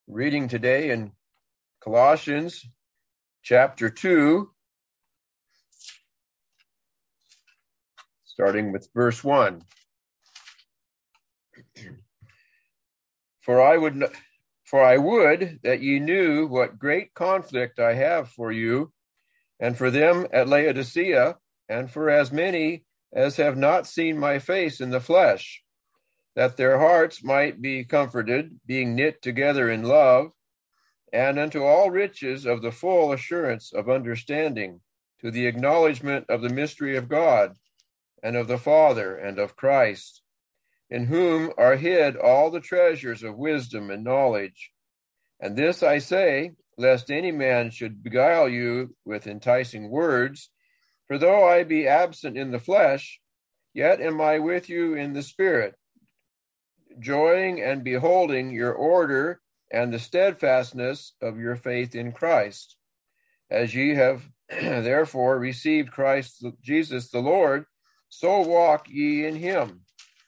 Reading today in Colossians chapter 2, starting with verse 1. For I would that ye knew what great conflict I have for you, and for them at Laodicea, and for as many as have not seen my face in the flesh, that their hearts might be comforted, being knit together in love, and unto all riches of the full assurance of understanding, to the acknowledgement of the mystery of God, and of the Father, and of Christ, in whom are hid all the treasures of wisdom and knowledge. And this I say, lest any man should beguile you with enticing words. For though I be absent in the flesh, yet am I with you in the Spirit, joying and beholding your order and the steadfastness of your faith in Christ. As ye have therefore received Christ Jesus the Lord, so walk ye in him,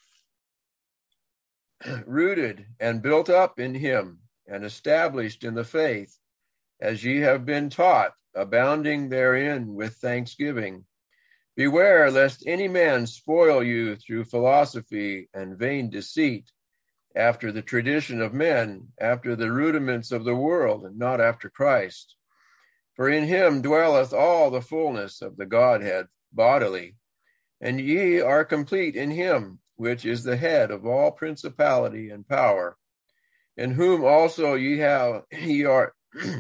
rooted and built up in him, and established in the faith, as ye have been taught, abounding therein with thanksgiving. Beware lest any man spoil you through philosophy and vain deceit, after the tradition of men, after the rudiments of the world, and not after Christ. For in him dwelleth all the fullness of the Godhead bodily, and ye are complete in him, which is the head of all principality and power, in whom also ye are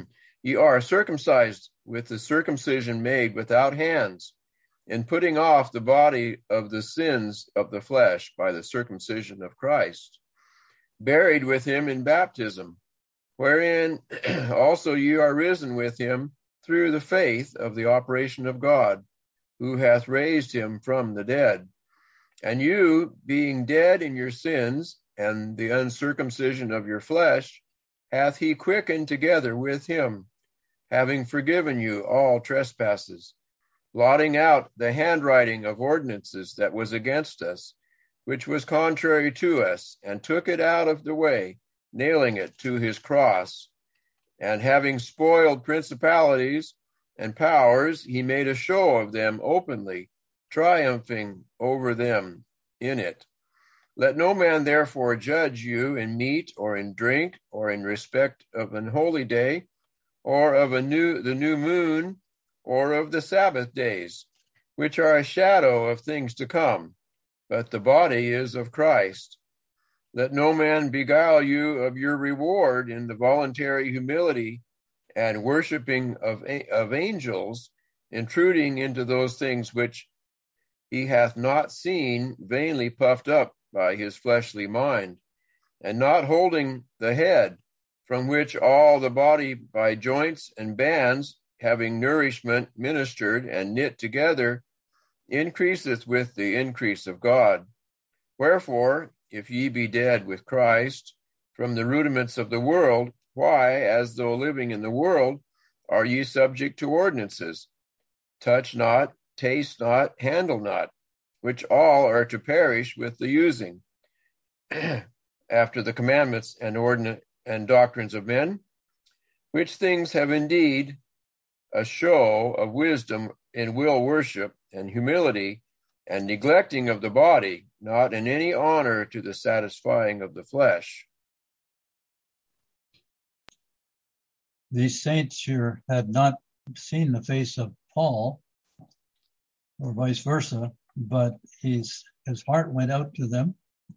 circumcised with the circumcision made without hands, in putting off the body of the sins of the flesh by the circumcision of Christ, buried with him in baptism, wherein also ye are risen with him through the faith of the operation of God, who hath raised him from the dead. And you, being dead in your sins and the uncircumcision of your flesh, hath he quickened together with him, having forgiven you all trespasses, blotting out the handwriting of ordinances that was against us, which was contrary to us, and took it out of the way, nailing it to his cross. And having spoiled principalities and powers, he made a show of them openly, triumphing over them in it. Let no man therefore judge you in meat or in drink, or in respect of an holy day, or of the new moon, or of the Sabbath days, which are a shadow of things to come, but the body is of Christ. Let no man beguile you of your reward in the voluntary humility and worshiping of angels, intruding into those things which he hath not seen, vainly puffed up by his fleshly mind, and not holding the head, from which all the body by joints and bands, having nourishment ministered and knit together, increaseth with the increase of God. Wherefore, if ye be dead with Christ from the rudiments of the world, why, as though living in the world, are ye subject to ordinances? Touch not, taste not, handle not, which all are to perish with the using, after the commandments and doctrines of men, which things have indeed a show of wisdom in will worship and humility, and neglecting of the body, not in any honor to the satisfying of the flesh. These saints here had not seen the face of Paul, or vice versa, but his heart went out to them.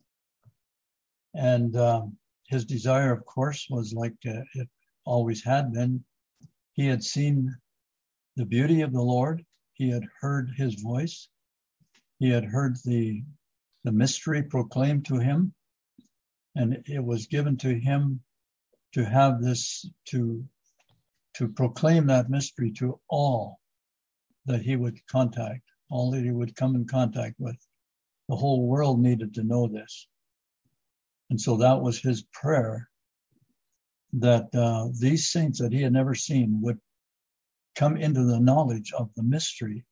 And his desire, of course, was like it always had been. He had seen the beauty of the Lord. He had heard his voice. He had heard the mystery proclaimed to him. And it was given to him to have this, to proclaim that mystery to all that he would contact, all that he would come in contact with. The whole world needed to know this. And so that was his prayer, that these saints that he had never seen would come into the knowledge of the mystery.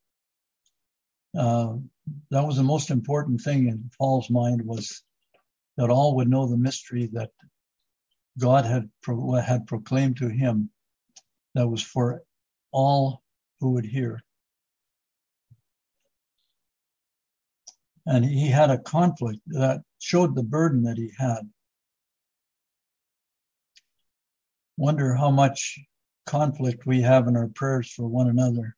That was the most important thing in Paul's mind, was that all would know the mystery, that God had proclaimed to him that was for all who would hear. And he had a conflict that showed the burden that he had. Wonder how much conflict we have in our prayers for one another.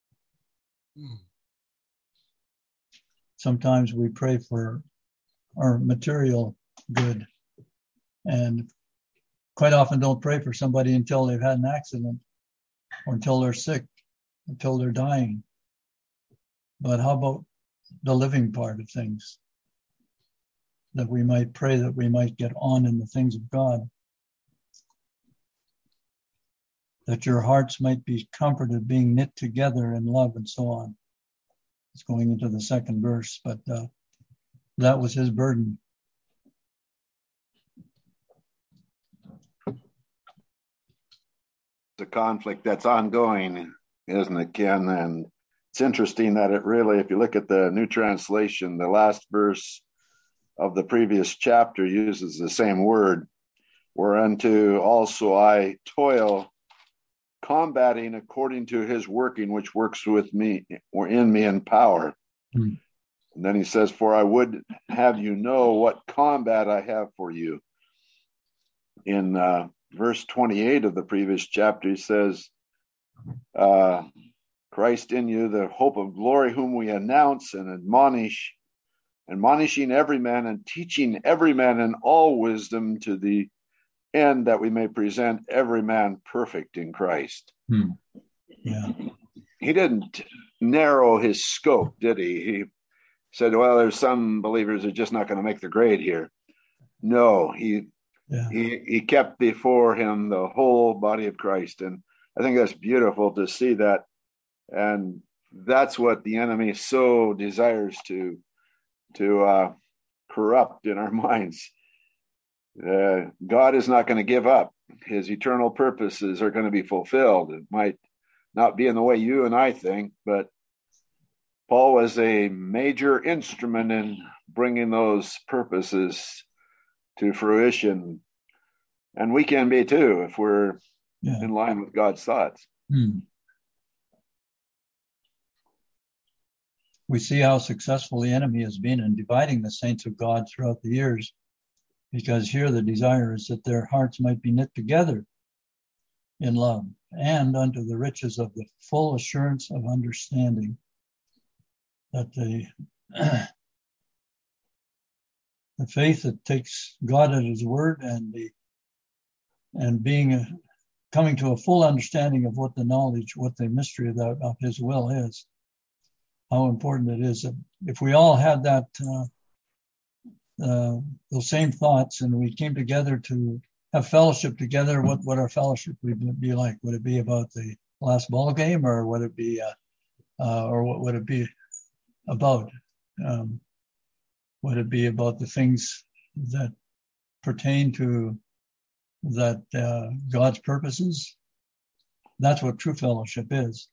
Sometimes we pray for our material good and quite often don't pray for somebody until they've had an accident or until they're sick, until they're dying. But how about the living part of things? That we might pray that we might get on in the things of God. That your hearts might be comforted, being knit together in love and so on. It's going into the second verse, but that was his burden. The conflict that's ongoing, isn't it, Ken? And it's interesting that it really, if you look at the New Translation, the last verse of the previous chapter uses the same word, whereunto also I toil, combating according to his working, which works with me or in me in power. And then he says, for I would have you know what combat I have for you. In verse 28 of the previous chapter, he says, Christ in you, the hope of glory, whom we announce and admonishing every man and teaching every man in all wisdom, to the end that we may present every man perfect in Christ. Yeah. He didn't narrow his scope, did he? He said, well, there's some believers that are just not going to make the grade here. No, he kept before him the whole body of Christ. And I think that's beautiful to see that. And that's what the enemy so desires to corrupt in our minds. God is not going to give up. His eternal purposes are going to be fulfilled. It might not be in the way you and I think, but Paul was a major instrument in bringing those purposes to fruition. And we can be too, if we're in line with God's thoughts. We see how successful the enemy has been in dividing the saints of God throughout the years, because here the desire is that their hearts might be knit together in love and unto the riches of the full assurance of understanding, that the faith that takes God at his word and being coming to a full understanding of what the knowledge, what the mystery of his will is, how important it is that if we all had that those same thoughts and we came together to have fellowship together, what our fellowship would be like? Would it be about the last ball game, or would it be or what would it be about? Would it be about the things that pertain to that God's purposes? That's what true fellowship is.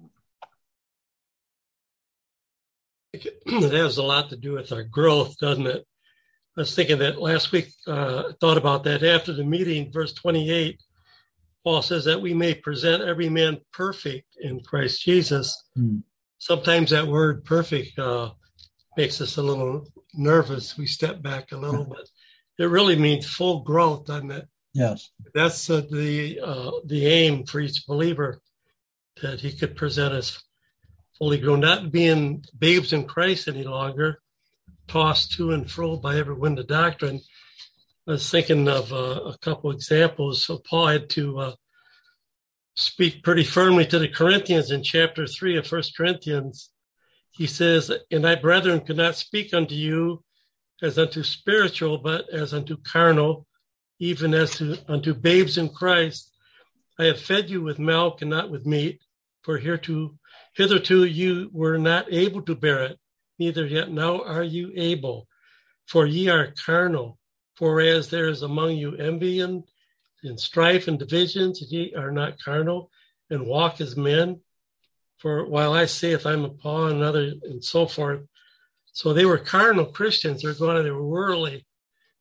It has a lot to do with our growth, doesn't it? I was thinking that last week, thought about that after the meeting, verse 28, Paul says that we may present every man perfect in Christ Jesus. Sometimes that word perfect makes us a little nervous. We step back a little, but it really means full growth, doesn't it? Yes. That's the aim for each believer, that he could present us fully grown, not being babes in Christ any longer, tossed to and fro by every wind of doctrine. I was thinking of a couple examples. So Paul had to speak pretty firmly to the Corinthians in chapter 3 of 1 Corinthians. He says, and I, brethren, could not speak unto you as unto spiritual, but as unto carnal, even as unto babes in Christ. I have fed you with milk and not with meat, for hitherto you were not able to bear it, neither yet now are you able. For ye are carnal, for as there is among you envy and strife and divisions, ye are not carnal, and walk as men. For while I saith I'm of Paul, and another, and so forth. So they were carnal Christians. They were worldly.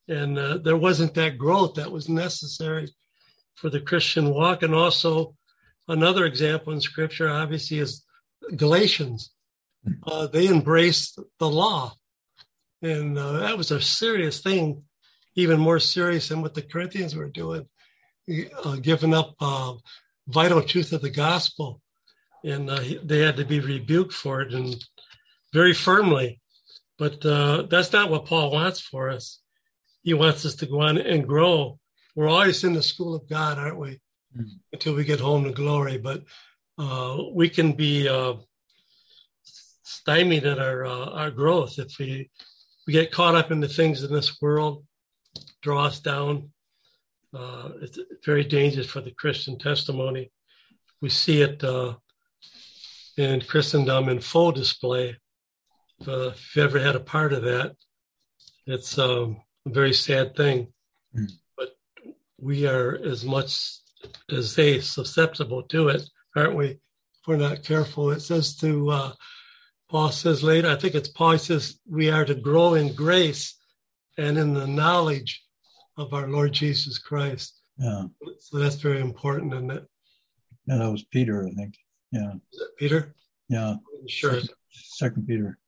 And there wasn't that growth that was necessary for the Christian walk. And also another example in Scripture, obviously, is Galatians. They embraced the law. And that was a serious thing, even more serious than what the Corinthians were doing, giving up vital truth of the gospel. And they had to be rebuked for it, and very firmly. But that's not what Paul wants for us. He wants us to go on and grow. We're always in the school of God, aren't we? Mm-hmm. Until we get home to glory. But we can be stymied in our growth if we get caught up in the things in this world, draw us down. It's very dangerous for the Christian testimony. We see it in Christendom in full display. If you ever had a part of that, it's a very sad thing. Mm. But we are as much as they susceptible to it, aren't we? If we're not careful. It says to, Paul says later, I think it's Paul, he says, we are to grow in grace and in the knowledge of our Lord Jesus Christ. Yeah. So that's very important, isn't it? Yeah, that was Peter, I think. Yeah. Is it Peter? Yeah. Sure. Second Peter.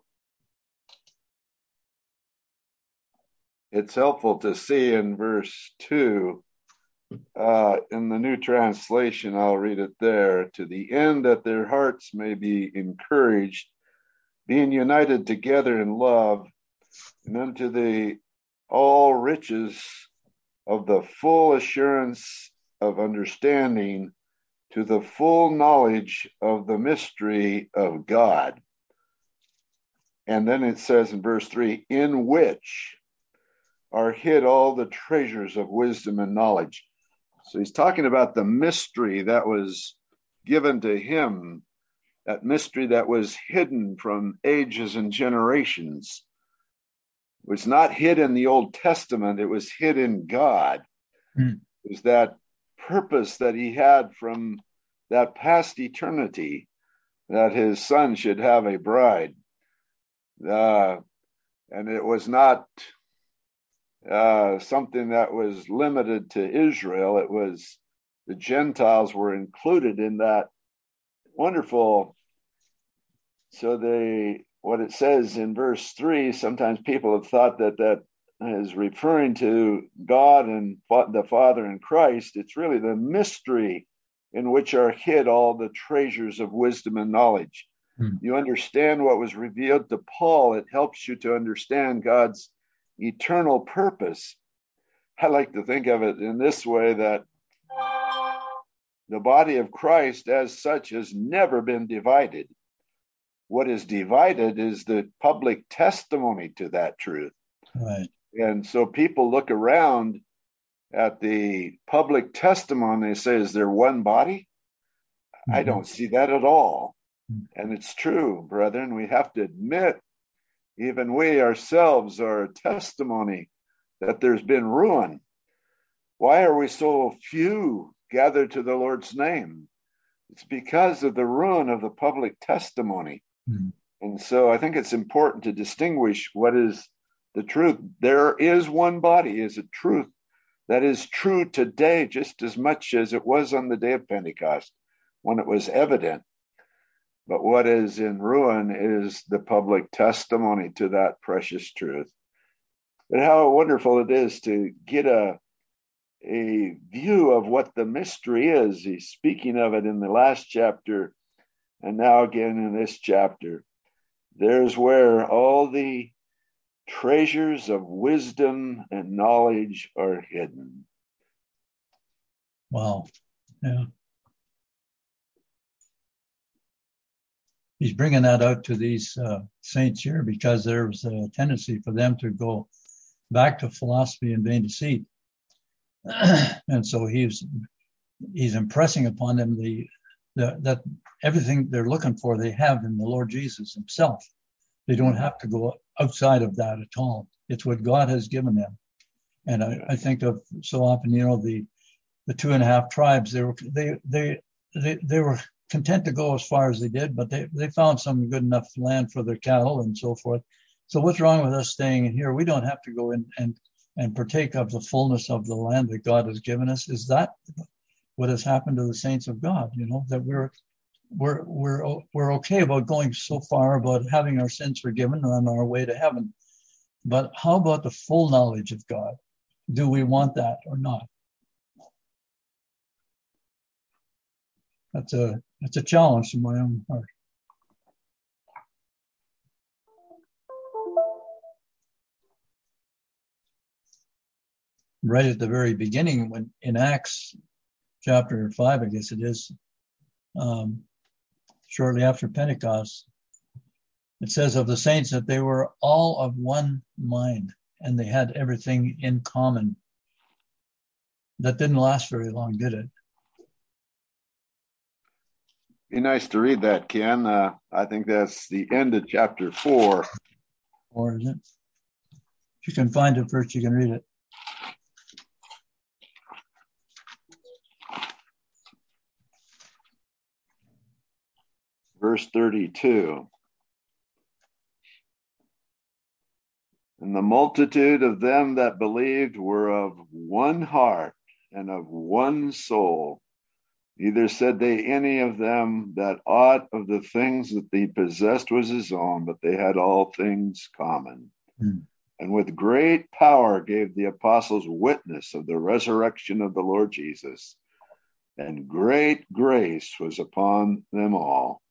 It's helpful to see in verse 2, in the New Translation, I'll read it there, to the end that their hearts may be encouraged, being united together in love, and unto the all riches of the full assurance of understanding, to the full knowledge of the mystery of God. And then it says in verse 3, in which are hid all the treasures of wisdom and knowledge. So he's talking about the mystery that was given to him, that mystery that was hidden from ages and generations. It was not hid in the Old Testament, it was hid in God. It was that purpose that he had from that past eternity, that his son should have a bride. And it was not something that was limited to Israel. It was the Gentiles were included in that wonderful. So what it says in verse 3, sometimes people have thought that is referring to God and the Father in Christ. It's really the mystery in which are hid all the treasures of wisdom and knowledge. You understand what was revealed to Paul. It helps you to understand God's eternal purpose. I like to think of it in this way, that the body of Christ as such has never been divided. What is divided is the public testimony to that truth. Right. And so people look around at the public testimony, they say, is there one body? Mm-hmm. I don't see that at all. Mm-hmm. And it's true, brethren. We have to admit, even we ourselves are a testimony that there's been ruin. Why are we so few gathered to the Lord's name? It's because of the ruin of the public testimony. Mm-hmm. And so I think it's important to distinguish what is the truth. There is one body, is a truth that is true today just as much as it was on the day of Pentecost when it was evident. But what is in ruin is the public testimony to that precious truth. But how wonderful it is to get a view of what the mystery is. He's speaking of it in the last chapter, and now again in this chapter. There's where all the treasures of wisdom and knowledge are hidden. Wow. Yeah. He's bringing that out to these saints here because there's a tendency for them to go back to philosophy and vain deceit. And so he's impressing upon them that everything they're looking for, they have in the Lord Jesus himself. They don't have to go outside of that at all. It's what God has given them. And I think of so often, the 2.5 tribes, they were content to go as far as they did, but they found some good enough land for their cattle and so forth. So what's wrong with us staying in here? We don't have to go in and partake of the fullness of the land that God has given us. Is that what has happened to the saints of God? You know, that we're okay about going so far about having our sins forgiven and on our way to heaven. But how about the full knowledge of God? Do we want that or not? That's a challenge in my own heart. Right at the very beginning, when in Acts chapter 5, I guess it is, shortly after Pentecost, it says of the saints that they were all of one mind and they had everything in common. That didn't last very long, did it? Be nice to read that, Ken. I think that's the end of chapter 4. Or is it? If you can find it first, you can read it. Verse 32. And the multitude of them that believed were of one heart and of one soul. Neither said they any of them that aught of the things that he possessed was his own, but they had all things common. And with great power gave the apostles witness of the resurrection of the Lord Jesus. And great grace was upon them all.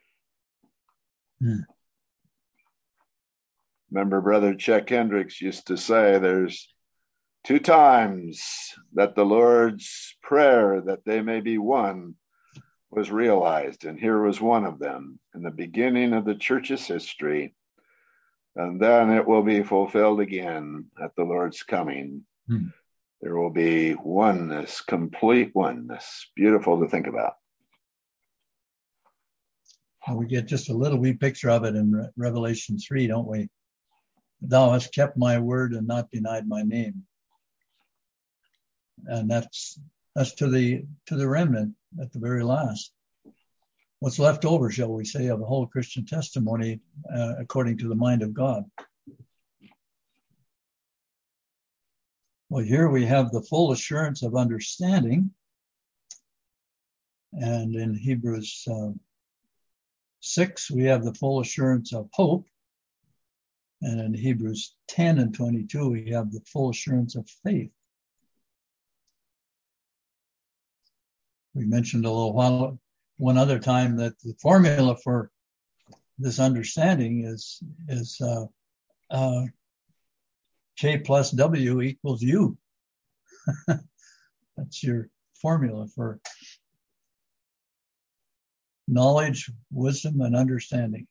Remember, Brother Chuck Hendricks used to say there's 2 times that the Lord's prayer that they may be one was realized, and here was one of them in the beginning of the church's history, and then it will be fulfilled again at the Lord's coming. There will be oneness, complete oneness. Beautiful to think about. We get just a little wee picture of it in Revelation 3, don't we? Thou hast kept my word and not denied my name. And that's to the remnant at the very last. What's left over, shall we say, of the whole Christian testimony according to the mind of God. Well, here we have the full assurance of understanding. And in Hebrews 6, we have the full assurance of hope. And in Hebrews 10 and 22, we have the full assurance of faith. We mentioned a little while, one other time, that the formula for this understanding is K plus W equals U. That's your formula for knowledge, wisdom, and understanding.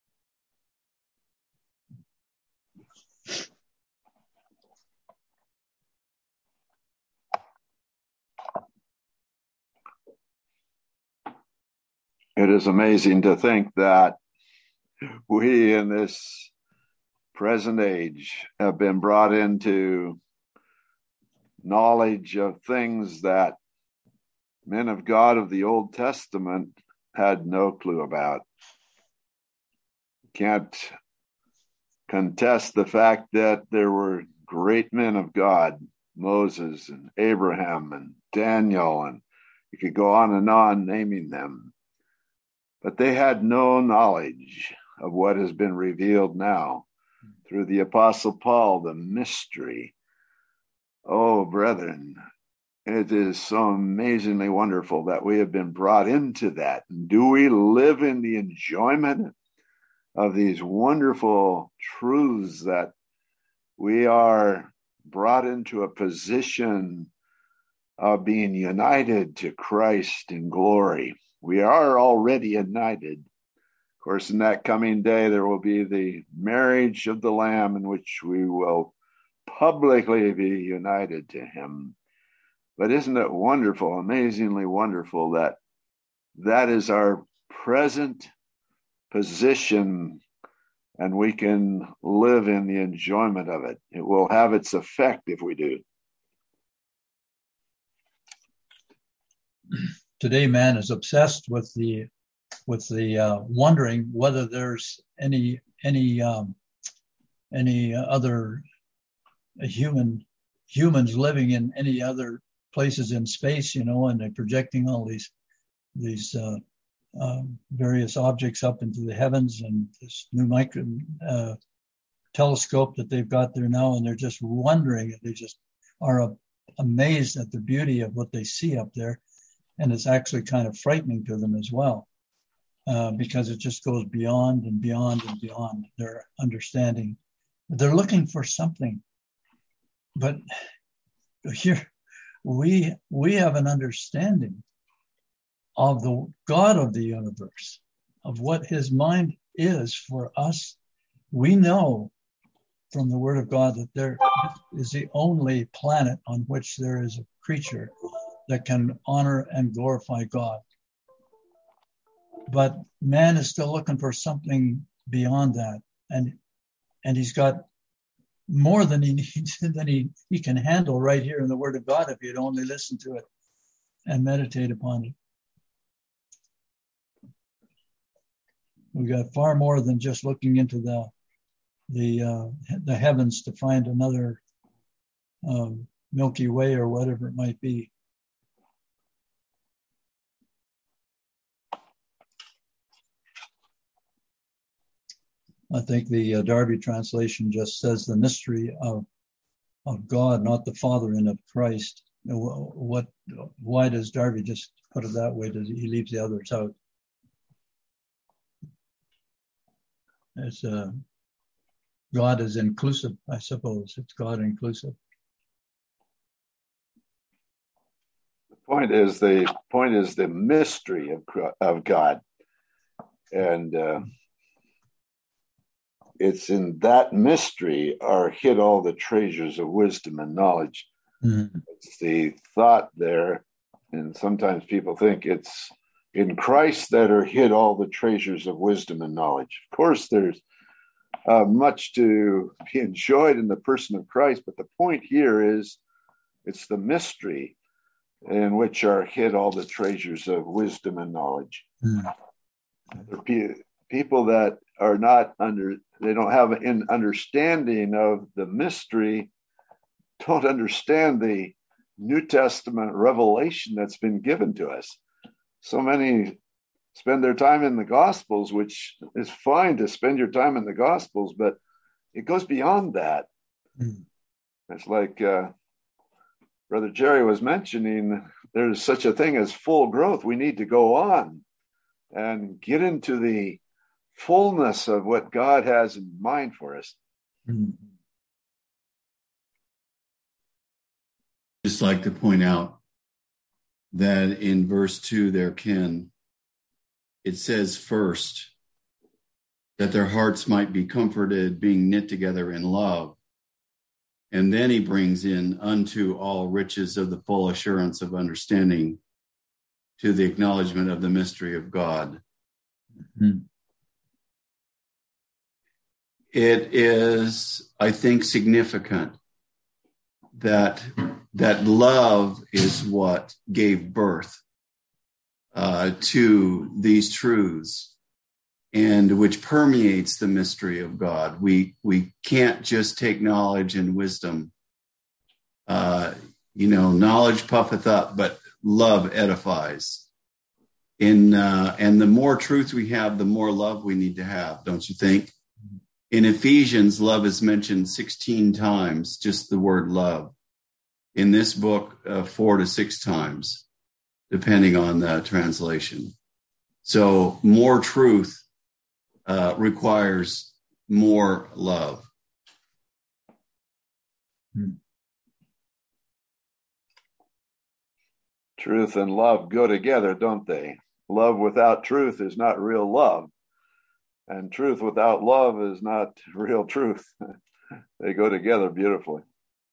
It is amazing to think that we in this present age have been brought into knowledge of things that men of God of the Old Testament had no clue about. Can't contest the fact that there were great men of God, Moses and Abraham and Daniel, and you could go on naming them. But they had no knowledge of what has been revealed now through the Apostle Paul, the mystery. Oh, brethren, it is so amazingly wonderful that we have been brought into that. Do we live in the enjoyment of these wonderful truths that we are brought into a position of being united to Christ in glory? We are already united. Of course, in that coming day, there will be the marriage of the Lamb in which we will publicly be united to him. But isn't it wonderful, amazingly wonderful, that that is our present position and we can live in the enjoyment of it? It will have its effect if we do. Today, man is obsessed with the wondering whether there's any other human humans living in any other places in space, and they're projecting all these various objects up into the heavens, and this new telescope that they've got there now, and they're just wondering, they just are amazed at the beauty of what they see up there, and it's actually kind of frightening to them as well, because it just goes beyond and beyond and beyond their understanding. They're looking for something, but here we have an understanding of the God of the universe, of what his mind is for us. We know from the word of God that there is the only planet on which there is a creature that can honor and glorify God. But man is still looking for something beyond that. And he's got more than he needs, than he can handle right here in the word of God, if you'd only listen to it and meditate upon it. We got far more than just looking into the heavens to find another Milky Way or whatever it might be. I think the Darby translation just says the mystery of God, not the Father and of Christ. Why does Darby just put it that way? Does he leave the others out? It's God is inclusive, I suppose. It's God inclusive. The point is the mystery of God, and it's in that mystery are hid all the treasures of wisdom and knowledge. Mm-hmm. It's the thought there, and sometimes people think it's in Christ that are hid all the treasures of wisdom and knowledge. Of course, there's much to be enjoyed in the person of Christ, but the point here is it's the mystery in which are hid all the treasures of wisdom and knowledge. Mm-hmm. People that are not they don't have an understanding of the mystery, don't understand the New Testament revelation that's been given to us. So many spend their time in the Gospels, which is fine to spend your time in the Gospels, but it goes beyond that. Mm. It's like Brother Jerry was mentioning, there's such a thing as full growth. We need to go on and get into the fullness of what God has in mind for us. Mm. Just like to point out that in verse 2 there, Ken, it says first that their hearts might be comforted, being knit together in love. And then he brings in unto all riches of the full assurance of understanding, to the acknowledgement of the mystery of God. Mm-hmm. It is, I think, significant that love is what gave birth to these truths, and which permeates the mystery of God. We can't just take knowledge and wisdom. Knowledge puffeth up, but love edifies. And the more truth we have, the more love we need to have, don't you think? In Ephesians, love is mentioned 16 times, just the word love. In this book, 4 to 6 times, depending on the translation. So more truth requires more love. Truth and love go together, don't they? Love without truth is not real love. And truth without love is not real truth. They go together beautifully.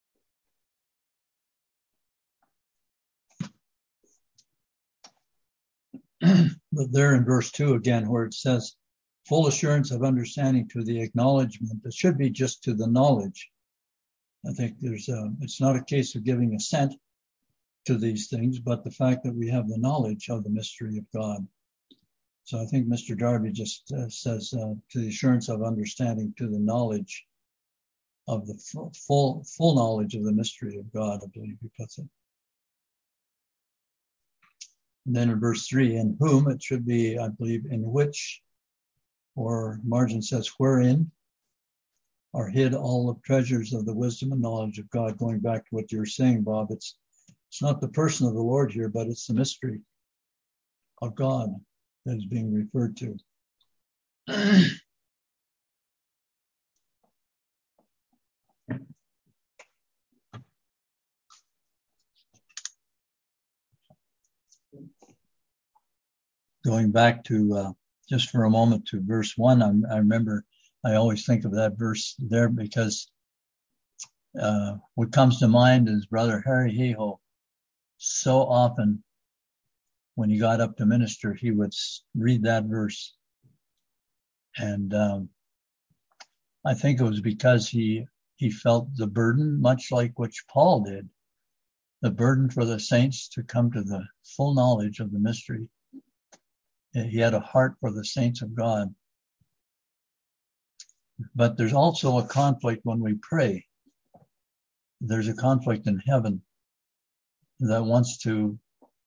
But there in verse 2 again, where it says, full assurance of understanding to the acknowledgement, it should be just to the knowledge. I think it's not a case of giving assent to these things, but the fact that we have the knowledge of the mystery of God. So I think Mr. Darby just says to the assurance of understanding to the knowledge of the full knowledge of the mystery of God, I believe he puts it. And then in verse 3, in whom, it should be, I believe, in which, or margin says, wherein are hid all the treasures of the wisdom and knowledge of God. Going back to what you were saying, Bob, it's not the person of the Lord here, but it's the mystery of God that is being referred to. Going back to just for a moment to verse 1, I remember I always think of that verse there because what comes to mind is Brother Harry Heho. So often when he got up to minister, he would read that verse. And I think it was because he felt the burden, much like which Paul did, the burden for the saints to come to the full knowledge of the mystery. He had a heart for the saints of God. But there's also a conflict when we pray. There's a conflict in heaven that wants to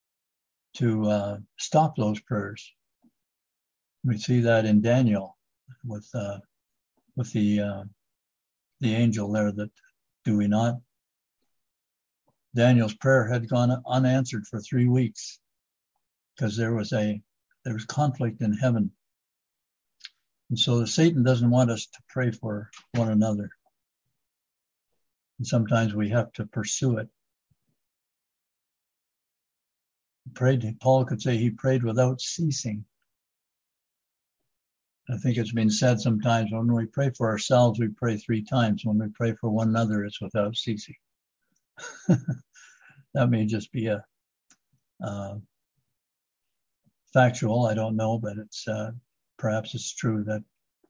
stop those prayers. We see that in Daniel with the angel there. That, do we not? Daniel's prayer had gone unanswered for 3 weeks because there was conflict in heaven. And so Satan doesn't want us to pray for one another. And sometimes we have to pursue it. Paul could say he prayed without ceasing. I think it's been said sometimes when we pray for ourselves, we pray 3 times. When we pray for one another, it's without ceasing. That may just be a factual, I don't know, but it's perhaps it's true that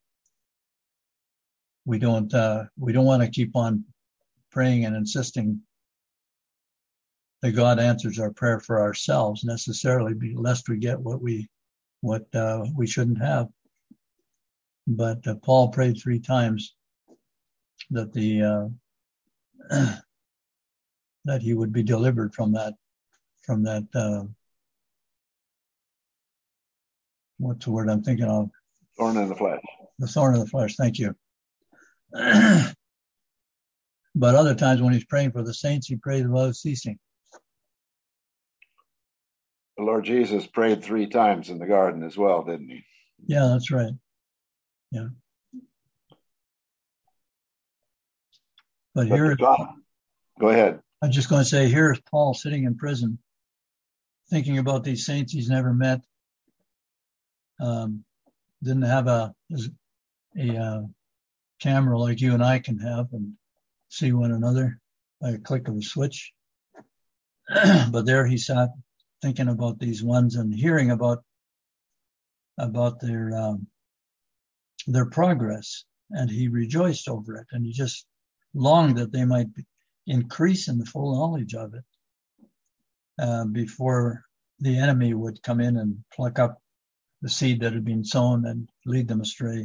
we don't want to keep on praying and insisting that God answers our prayer for ourselves necessarily, lest we get what we shouldn't have. But Paul prayed 3 times that that he would be delivered from that what's the word I'm thinking of? Thorn in the flesh. The thorn in the flesh. Thank you. But other times when he's praying for the saints, he prays without ceasing. The Lord Jesus prayed 3 times in the garden as well, didn't he? Yeah, that's right. Yeah. But here, go ahead. I'm just going to say, here's Paul sitting in prison, thinking about these saints he's never met. Didn't have a camera like you and I can have and see one another by a click of a switch. But there he sat thinking about these ones and hearing about their progress, and he rejoiced over it, and he just longed that they might increase in the full knowledge of it before the enemy would come in and pluck up the seed that had been sown and lead them astray.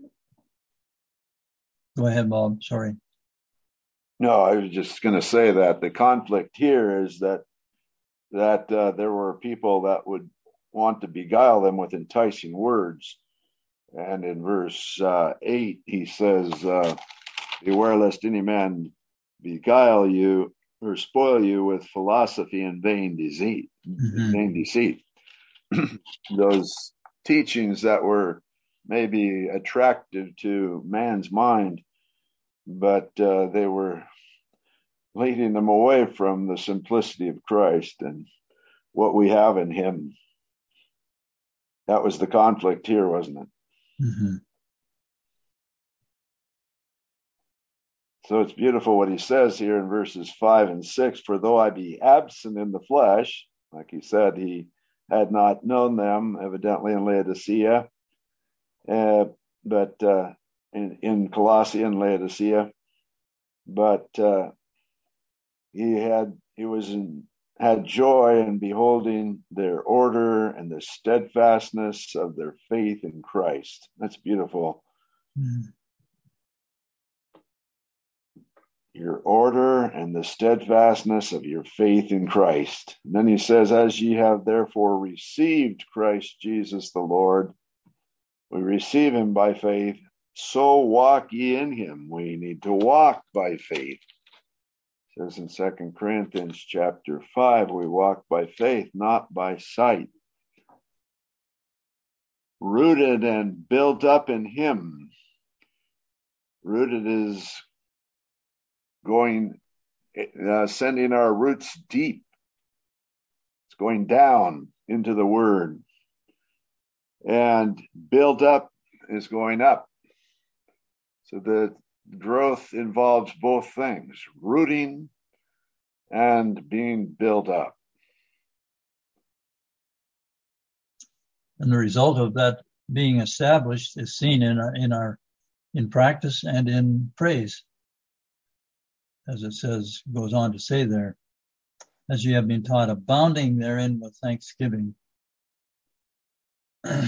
Go ahead, Bob. Sorry. No, I was just going to say that the conflict here is that there were people that would want to beguile them with enticing words. And in verse 8, he says, beware lest any man beguile you or spoil you with philosophy and vain deceit. Mm-hmm. Vain deceit. Those teachings that were maybe attractive to man's mind, but they were leading them away from the simplicity of Christ and what we have in him. That was the conflict here, wasn't it? Mm-hmm. So it's beautiful what he says here in verses 5 and 6. For though I be absent in the flesh, like he said, he had not known them, evidently in Laodicea, but in Colossae and Laodicea, but he had joy in beholding their order and the steadfastness of their faith in Christ. That's beautiful. Mm. your order and the steadfastness of your faith in Christ. And then he says, as ye have therefore received Christ Jesus the Lord, we receive him by faith, so walk ye in him. We need to walk by faith. It says in 2 Corinthians chapter 5, we walk by faith, not by sight. Rooted and built up in him. Rooted is sending our roots deep. It's going down into the word. And build up is going up. So the growth involves both things, rooting and being built up. And the result of that being established is seen in practice and in praise. As it says, goes on to say there, as you have been taught, abounding therein with thanksgiving. I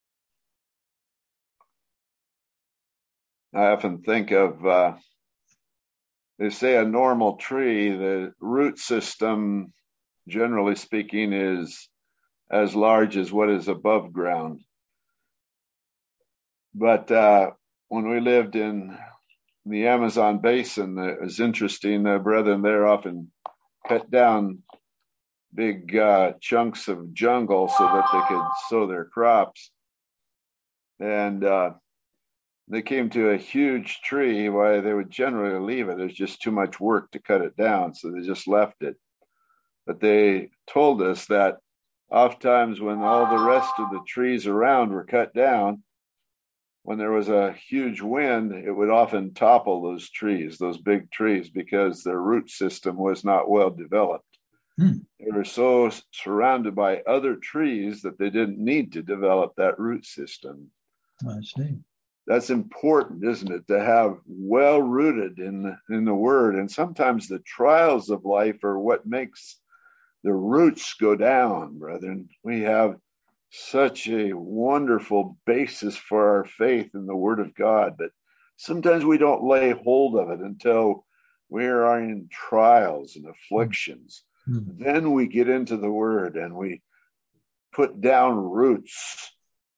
often think of, they say a normal tree, the root system, generally speaking, is as large as what is above ground. But when we lived in the Amazon basin, it was interesting. The brethren there often cut down big chunks of jungle so that they could sow their crops. And they came to a huge tree. Why they would generally leave it. There's just too much work to cut it down, so they just left it. But they told us that oftentimes when all the rest of the trees around were cut down, when there was a huge wind, it would often topple those trees, those big trees, because their root system was not well developed. They were so surrounded by other trees that they didn't need to develop that root system. I see. That's important, isn't it? To have well rooted in the word. And sometimes the trials of life are what makes the roots go down, brethren. We have such a wonderful basis for our faith in the word of God, but sometimes we don't lay hold of it until we are in trials and afflictions. Then we get into the word and we put down roots.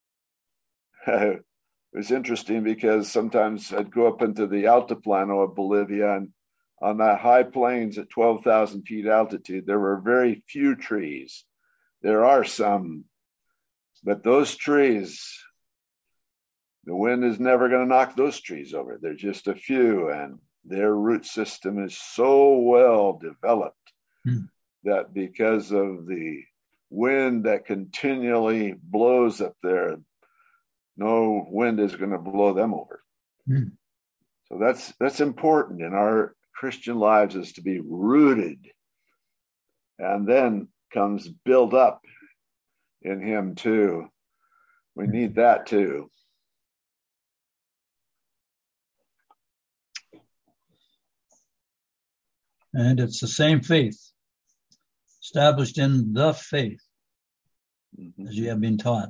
It was interesting because sometimes I'd go up into the Altiplano of Bolivia, and on that high plains at 12,000 feet altitude, there were very few trees. There are some, but those trees, the wind is never going to knock those trees over. They're just a few, and their root system is so well developed that because of the wind that continually blows up there, no wind is going to blow them over. So that's important in our Christian lives, is to be rooted, and then comes build up in him too. We need that too. And it's the same faith, established in the faith, as you have been taught.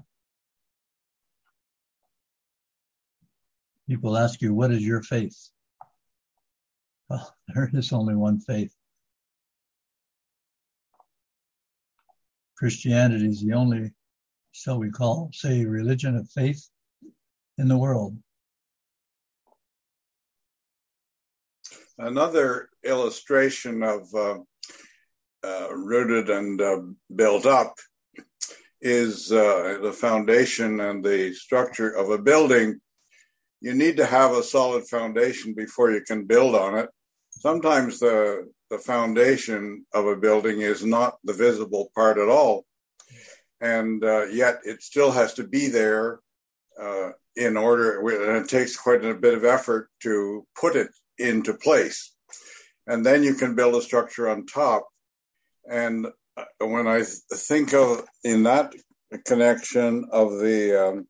People ask you, what is your faith? Well, there is only one faith. Christianity is the only, shall we say, religion of faith in the world. Another illustration of rooted and built up is the foundation and the structure of a building. You need to have a solid foundation before you can build on it. Sometimes the foundation of a building is not the visible part at all. And yet it still has to be there in order, and it takes quite a bit of effort to put it into place. And then you can build a structure on top. And when I think of, in that connection of the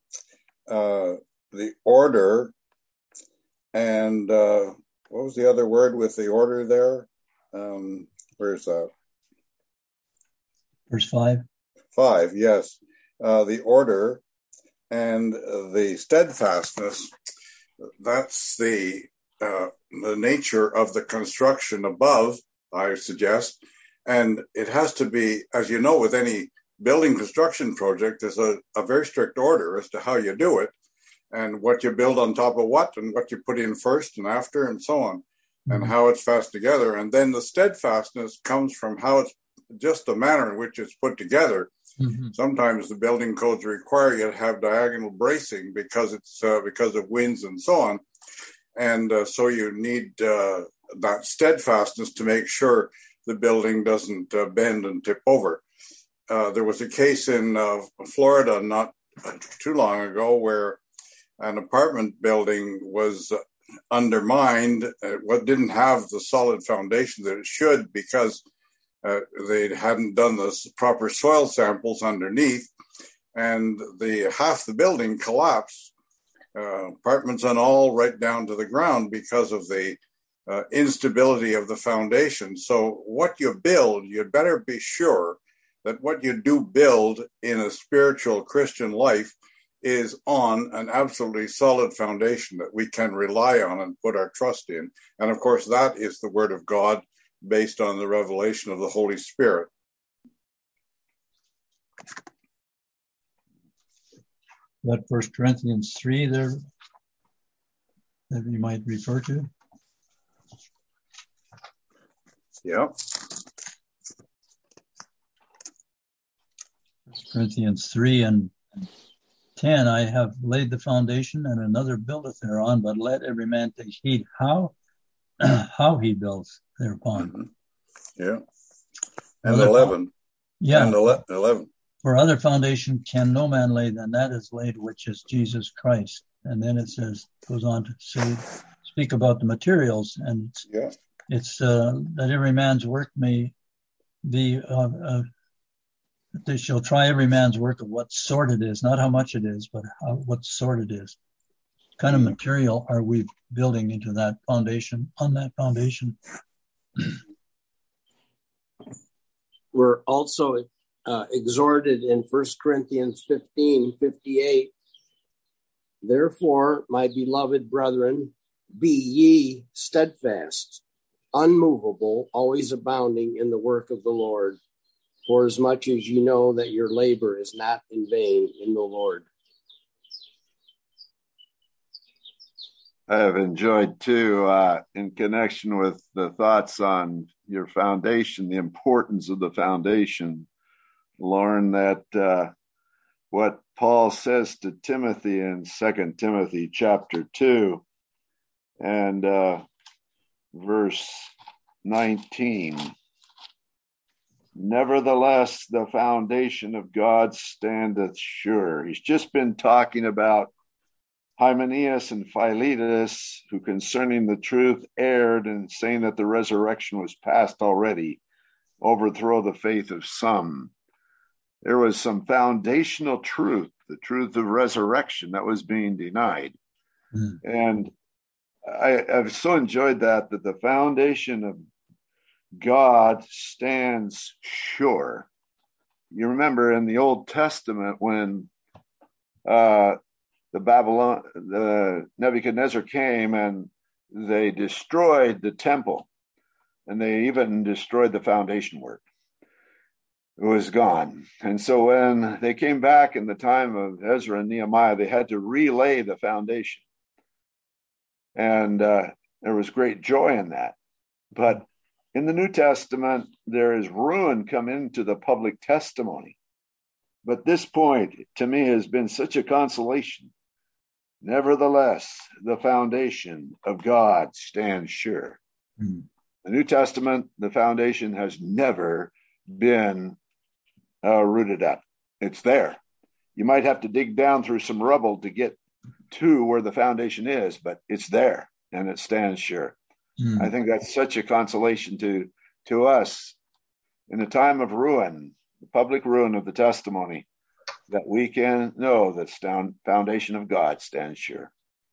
order, and what was the other word with the order there? Where's that? Verse 5. 5, yes. The order and the steadfastness, that's the the nature of the construction above, I suggest. And it has to be, as you know, with any building construction project, there's a very strict order as to how you do it and what you build on top of what and what you put in first and after and so on, and how it's fast together. And then the steadfastness comes from how it's just the manner in which it's put together. Mm-hmm. Sometimes the building codes require you to have diagonal bracing because it's because of winds and so on. And so you need that steadfastness to make sure the building doesn't bend and tip over. There was a case in Florida not too long ago where an apartment building was undermined. What didn't have the solid foundation that it should because they hadn't done the proper soil samples underneath, and half the building collapsed. Apartments and all right down to the ground because of the instability of the foundation. So what you build, you'd better be sure that what you do build in a spiritual Christian life is on an absolutely solid foundation that we can rely on and put our trust in. And of course, that is the Word of God based on the revelation of the Holy Spirit. That 1 Corinthians 3 there that you might refer to? Yeah. 1 Corinthians 3 and 10, I have laid the foundation and another buildeth thereon, but let every man take heed how he builds thereupon. Mm-hmm. Yeah. And 11. Yeah. And 11. For other foundation can no man lay than that is laid, which is Jesus Christ. And then it goes on to speak about the materials, and it's that every man's work may be, they shall try every man's work of what sort it is, not how much it is, but what sort it is. What kind of material are we building into that foundation, on that foundation? We're also exhorted in 1 Corinthians 15:58. Therefore, my beloved brethren, be ye steadfast, unmovable, always abounding in the work of the Lord, for as much as you know that your labor is not in vain in the Lord. I have enjoyed too, in connection with the thoughts on your foundation, the importance of the foundation. Learn that what Paul says to Timothy in 2 Timothy chapter 2 and verse 19. Nevertheless, the foundation of God standeth sure. He's just been talking about Hymenaeus and Philetus, who concerning the truth erred in saying that the resurrection was past already, overthrow the faith of some. There was some foundational truth, the truth of resurrection, that was being denied. And I've so enjoyed that the foundation of God stands sure. You remember in the Old Testament when Nebuchadnezzar came and they destroyed the temple, and they even destroyed the foundation work. It was gone. And so when they came back in the time of Ezra and Nehemiah, they had to relay the foundation. And there was great joy in that. But in the New Testament, there is ruin come into the public testimony. But this point, to me, has been such a consolation. Nevertheless, the foundation of God stands sure. The New Testament, the foundation has never been rooted up. It's there. You might have to dig down through some rubble to get to where the foundation is, but it's there and it stands sure. I think that's such a consolation to us in a time of ruin, the public ruin of the testimony, that we can know that the foundation of God stands sure.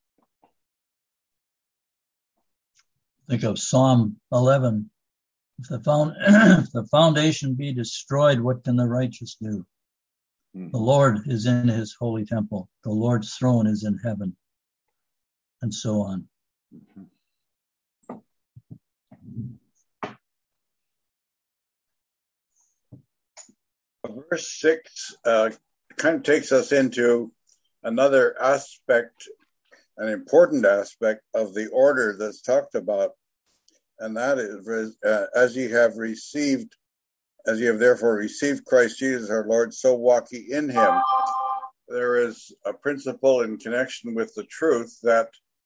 Think of Psalm 11. If the foundation be destroyed, what can the righteous do? The Lord is in his holy temple. The Lord's throne is in heaven. And so on. Verse 6 kind of takes us into another aspect, an important aspect of the order that's talked about, and that is, as ye have therefore received Christ Jesus our Lord, so walk ye in him. There is a principle in connection with the truth that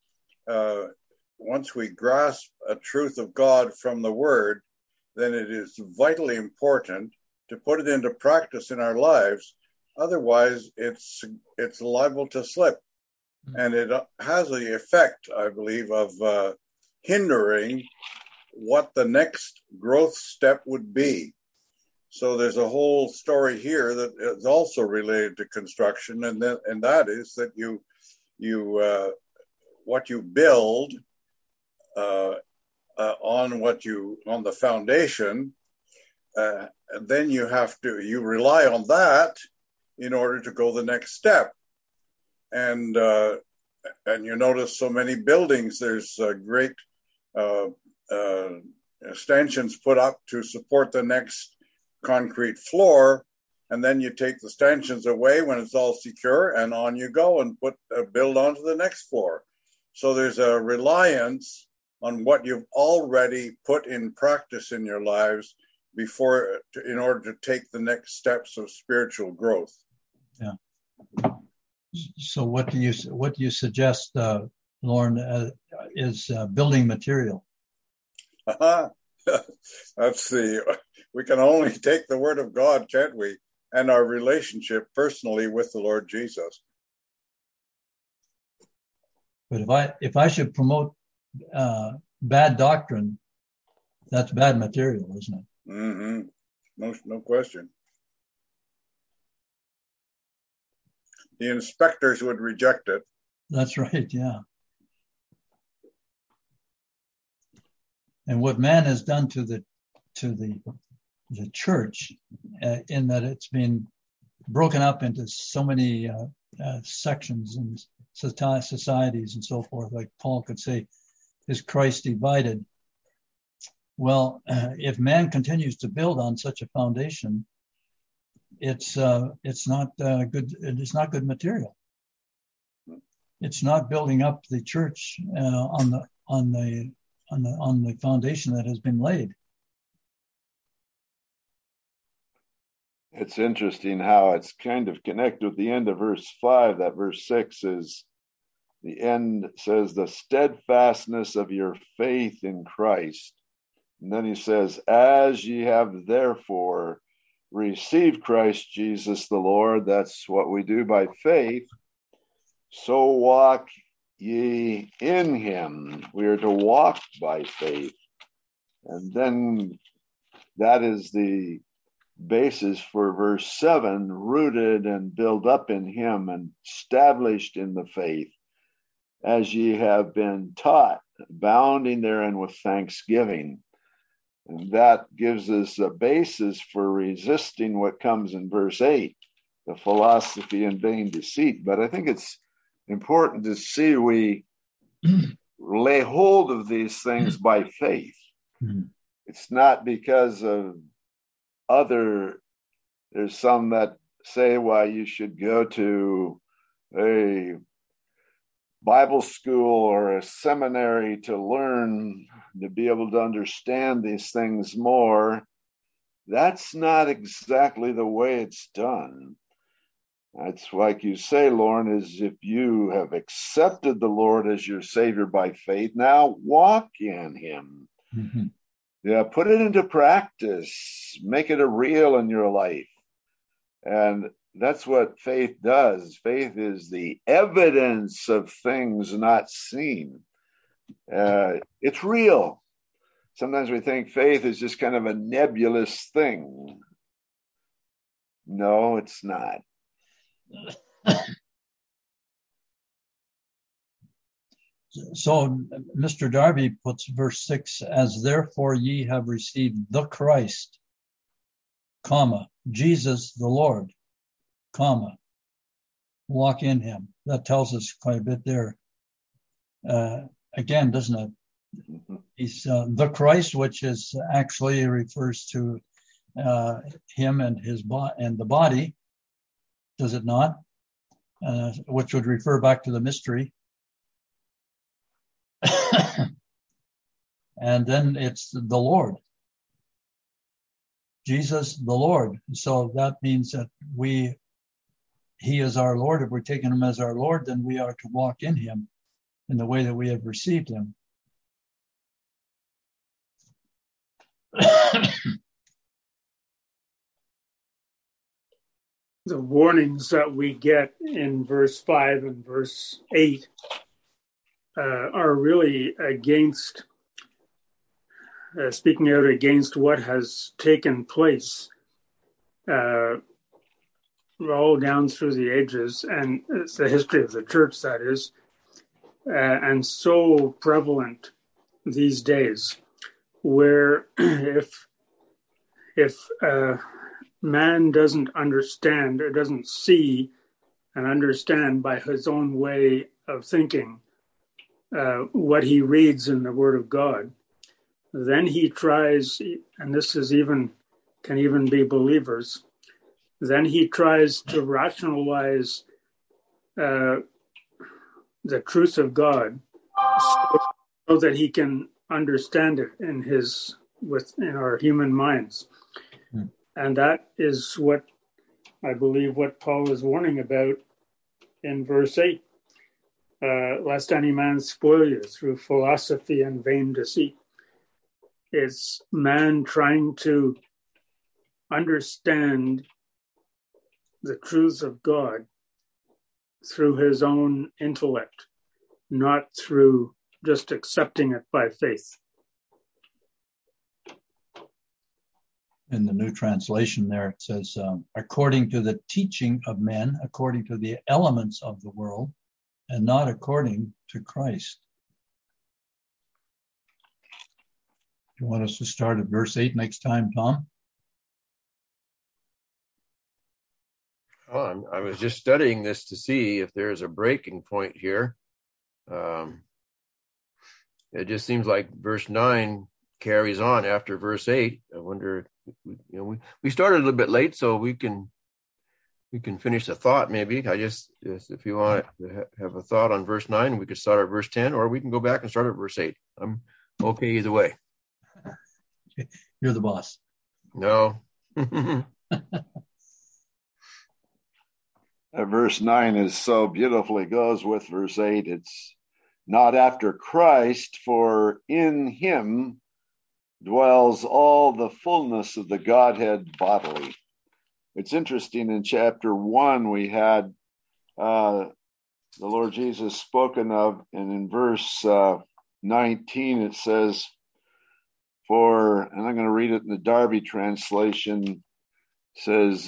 once we grasp a truth of God from the Word, then it is vitally important to put it into practice in our lives. Otherwise, it's liable to slip. And it has the effect, I believe, of hindering what the next growth step would be. So there's a whole story here that is also related to construction, and that is that you what you build on the foundation, then you rely on that in order to go the next step. And you notice so many buildings, there's great stanchions put up to support the next concrete floor, and then you take the stanchions away when it's all secure, and on you go and build onto the next floor. So there's a reliance on what you've already put in practice in your lives in order to take the next steps of spiritual growth. Yeah. So what do you suggest, Lauren, is building material? We can only take the word of God, can't we? And our relationship personally with the Lord Jesus. But if I should promote bad doctrine, that's bad material, isn't it? Mm-hmm. No question. The inspectors would reject it. That's right, yeah. And what man has done to the church, in that it's been broken up into so many sections and societies and so forth, like Paul could say, is Christ divided? Well, if man continues to build on such a foundation, it's not good. It's not good material. It's not building up the church on the foundation that has been laid. It's interesting how it's kind of connected with the end of verse 5. That verse 6 is the end, says the steadfastness of your faith in Christ. And then he says, as ye have therefore received Christ Jesus the Lord, that's what we do by faith, so walk ye in him. We are to walk by faith. And then that is the basis for verse 7, rooted and built up in him and established in the faith, as ye have been taught, abounding therein with thanksgiving. And that gives us a basis for resisting what comes in verse 8, the philosophy and vain deceit. But I think it's important to see we lay hold of these things by faith. Mm-hmm. It's not because of there's some that say why you should go to a Bible school or a seminary to learn, to be able to understand these things more. That's not exactly the way it's done. It's like you say, Lauren, is if you have accepted the Lord as your Savior by faith, now walk in him. Mm-hmm. Yeah, put it into practice. Make it a real in your life. And that's what faith does. Faith is the evidence of things not seen. It's real. Sometimes we think faith is just kind of a nebulous thing. No, it's not. So Mr. Darby puts verse 6, as therefore ye have received the Christ, comma, Jesus the Lord, comma, walk in him. That tells us quite a bit there. Again, doesn't it? He's the Christ, which is actually refers to him and and the body, does it not? Which would refer back to the mystery. And then it's the Lord. Jesus, the Lord. So that means that he is our Lord. If we're taking him as our Lord, then we are to walk in him in the way that we have received him. The warnings that we get in verse 5 and verse 8 are really against, speaking out against what has taken place all down through the ages, and it's the history of the church, that is, and so prevalent these days, where if man doesn't understand or doesn't see and understand by his own way of thinking what he reads in the Word of God, then he tries, and this is can even be believers, then he tries to rationalize the truth of God so that he can understand it in our human minds. And that is what I believe what Paul is warning about in verse 8. Lest any man spoil you through philosophy and vain deceit. It's man trying to understand the truths of God through his own intellect, not through just accepting it by faith. In the New Translation there, it says, according to the teaching of men, according to the elements of the world, and not according to Christ. You want us to start at verse 8 next time, Tom? I was just studying this to see if there's a breaking point here. It just seems like verse 9 carries on after verse 8. I wonder, we started a little bit late, so we can finish the thought maybe. If you want to have a thought on verse 9, we could start at verse 10, or we can go back and start at verse 8. I'm okay either way. You're the boss. No. Verse 9 is so beautifully goes with verse 8. It's not after Christ, for in him dwells all the fullness of the Godhead bodily. It's interesting, in chapter 1, we had the Lord Jesus spoken of, and in verse 19 it says, and I'm going to read it in the Darby translation, says,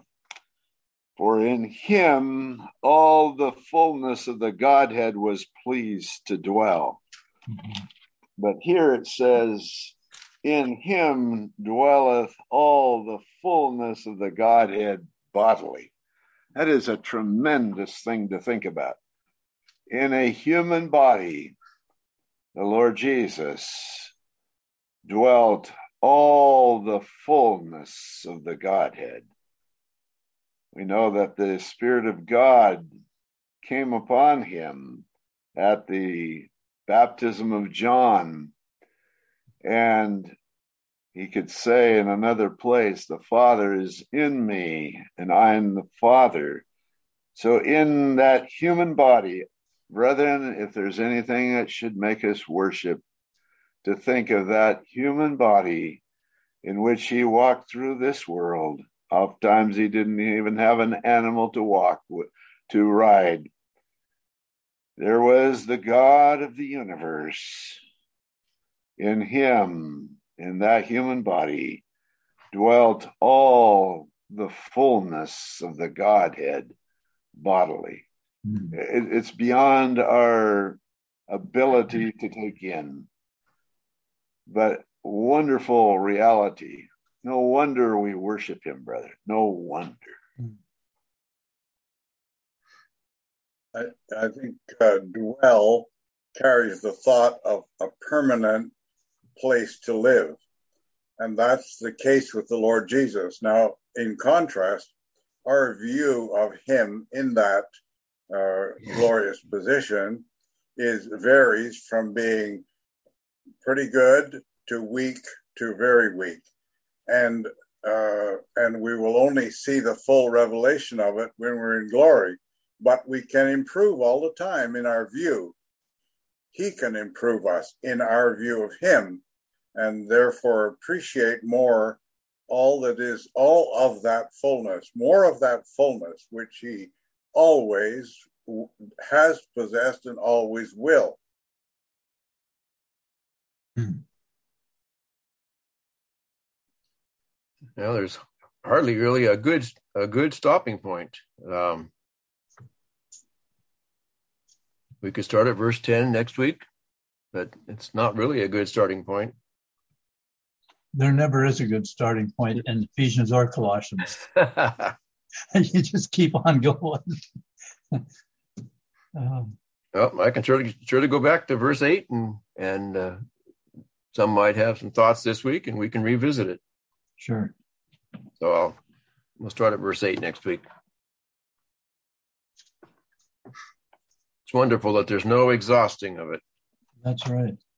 for in him all the fullness of the Godhead was pleased to dwell. Mm-hmm. But here it says, in him dwelleth all the fullness of the Godhead bodily. That is a tremendous thing to think about. In a human body, the Lord Jesus dwelt all the fullness of the Godhead. We know that the Spirit of God came upon him at the baptism of John, and he could say in another place, the Father is in me and I am the Father. So in that human body, brethren, if there's anything that should make us worship, to think of that human body in which he walked through this world. Oftentimes he didn't even have an animal to ride. There was the God of the universe. In him, in that human body, dwelt all the fullness of the Godhead bodily. It's beyond our ability to take in, but wonderful reality. No wonder we worship him, brother. No wonder. I think dwell carries the thought of a permanent place to live. And that's the case with the Lord Jesus. Now, in contrast, our view of him in that glorious position varies from being pretty good to weak to very weak. And we will only see the full revelation of it when we're in glory. But we can improve all the time in our view. He can improve us in our view of him, and therefore appreciate more all of that fullness, more of that fullness, which he always has possessed and always will. Well, there's hardly really a good stopping point. We could start at verse 10 next week, but it's not really a good starting point. There never is a good starting point in Ephesians or Colossians. You just keep on going. Well, I can surely go back to verse 8, and some might have some thoughts this week, and we can revisit it. Sure. So we'll start at verse 8 next week. It's wonderful that there's no exhausting of it. That's right.